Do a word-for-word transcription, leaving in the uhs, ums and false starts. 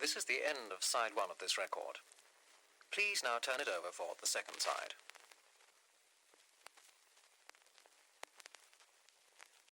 This is the end of side one of this record. Please now turn it over for the second side.